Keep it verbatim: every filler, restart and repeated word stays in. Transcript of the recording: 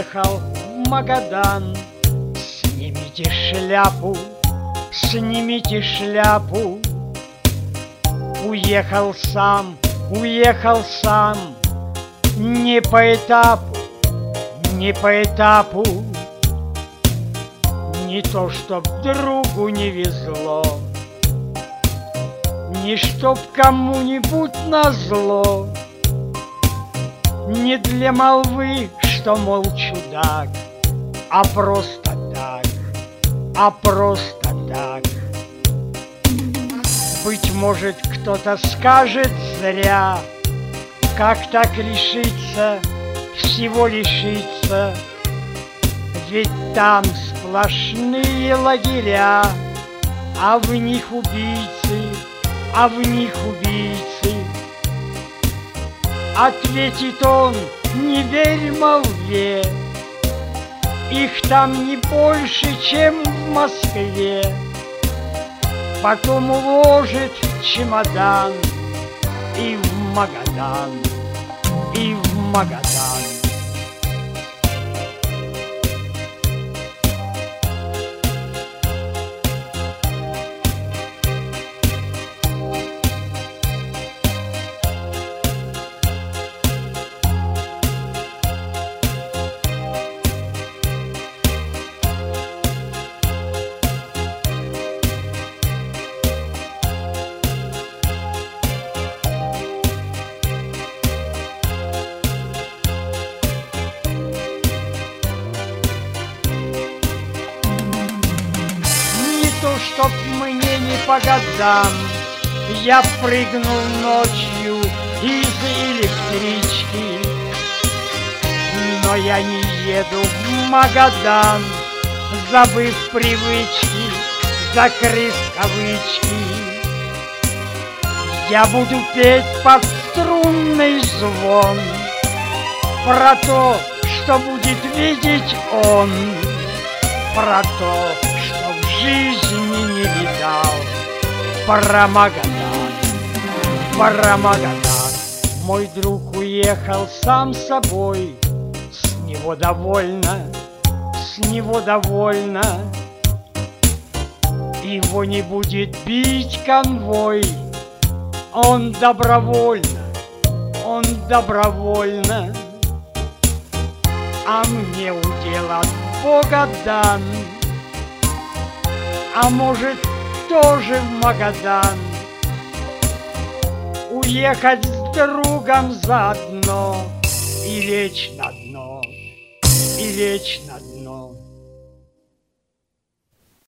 уехал в Магадан. Снимите шляпу, снимите шляпу. Уехал сам, уехал сам, не по этапу, не по этапу. Не то, чтоб другу не везло, не чтоб кому-нибудь назло, не для молвы, что, мол, чудак, а просто так, а просто так. Быть может, кто-то скажет зря, как так решиться, всего лишиться. Ведь там сплошные лагеря, а в них убийцы, а в них убийцы. Ответит он: не верь молве, их там не больше, чем в Москве. Потом уложит в чемодан и в Магадан, и в Магадан. Чтоб мне не по годам, я прыгнул ночью из электрички. Но я не еду в Магадан, забыв привычки, закрыв кавычки. Я буду петь под струнный звон про то, что будет видеть он, про то, что в жизни не видал, про Магадан, про Магадан. Мой друг уехал сам собой, с него довольно, с него довольно. Его не будет бить конвой, он добровольно, он добровольно. А мне удел от Бога дан, а может тоже в Магадан. Уехать с другом заодно и лечь на дно, и лечь на дно.